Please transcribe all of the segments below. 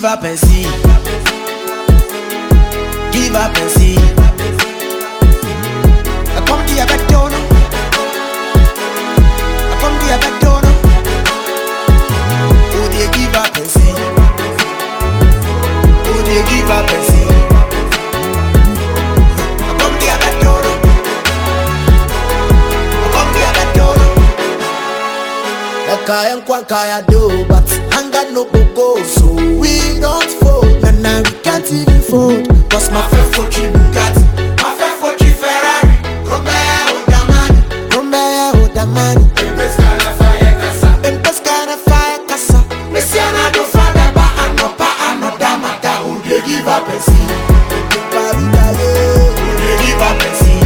up and see. Give up and see. I come to your back door. I come to your back door. Oh, they give up and see. Oh, they give up and see. I come to your back door. I come to your back door. Eka enkwankaya do, but anger no go, so we don't fold. And now we can't even fold. Cause my friend for you Bugatti, my friend for you Ferrari. Rombea o da mani, Empesca na fire casa. Messiana do fadeba, ano damata. Who they give up and see? Who they give up and see?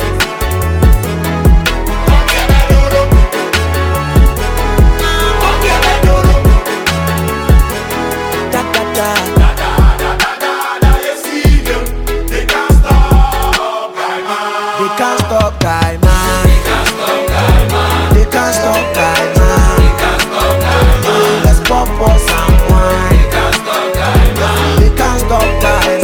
They can't stop guy man. They can't stop guy man. Hey, let's pop for some wine. They can't stop guy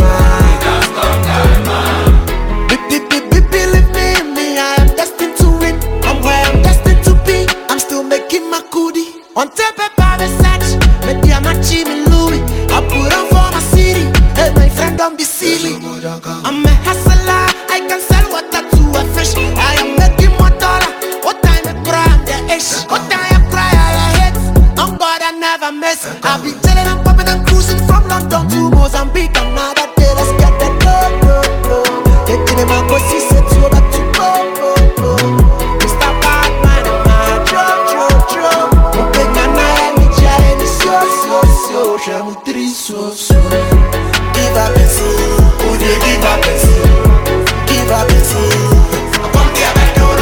man. Believe me, I am destined to win. I'm where I'm destined to be. I'm still making my goodie. On tape by the search, but they are not cheating Louis. I put on for my city. Hey, my friend, don't be silly. I'm a hustler. I can sell water to a fish. I am making more dollar. What time I cry, I'm the ish. What time I cry, I hate. On God, I never miss. I've been chilling and popping and cruising from London to Mozambique. Another day, let's get that go. Taking in my pussy, set you back to go. Mr. Batman, I'm Joe. Open your night, me giant, so. Shamu 3, so. Give up and see. Oh, they give up and see. Give up and see. I come to your back door.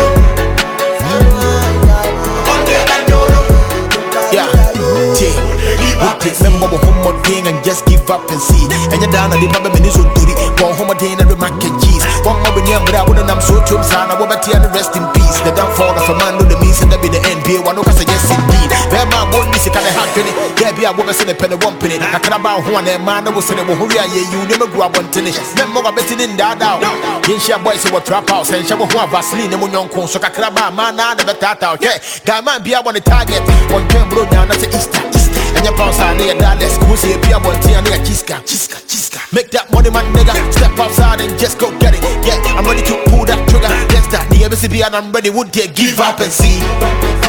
Come to your back door. Yeah, remember home again and just give up and see. And you're down at the Baba Minister Duri. One home again and the mac and cheese. One more near, but I wouldn't. I'm so too sad. I will be and rest in peace. The downfall of a man with the means and that be the end. Be one of us, yes, indeed. Where my won't be sick and a half penny. There be a woman in a penny, 1 penny. I can about one and man was in a who you never grew up on tennis. Remember, I'm betting in that out. In share boys who were trap house and Shabu Vaseline and Munyon so Kakraba, man, never that out. Yeah, guy man be on the target. One can blow down at the Easter. And your pounds are near dollars. Who's here? Be a one tea and a chiska. Make that money, man, nigga. Step outside and just go get it. Yeah, I'm ready to pull that trigger. Yes, that the MCB and I'm ready. Would they give up and see?